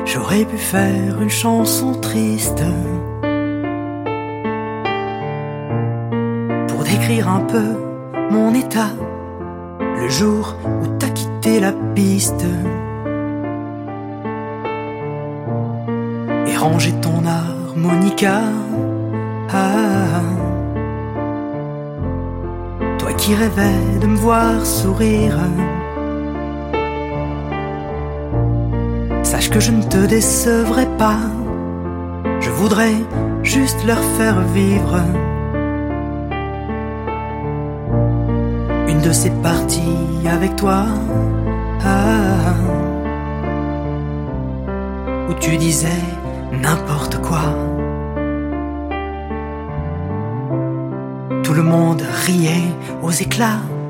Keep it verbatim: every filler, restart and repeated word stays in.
j'aurais pu faire une chanson triste pour décrire un peu mon état le jour où t'as quitté la piste et rangé ton harmonica. Ah, toi qui rêvais de me voir sourire, sache que je ne te décevrai pas. Je voudrais juste leur faire vivre une de ces parties avec toi. Ah, où tu disais n'importe quoi. Tout le monde riait aux éclats.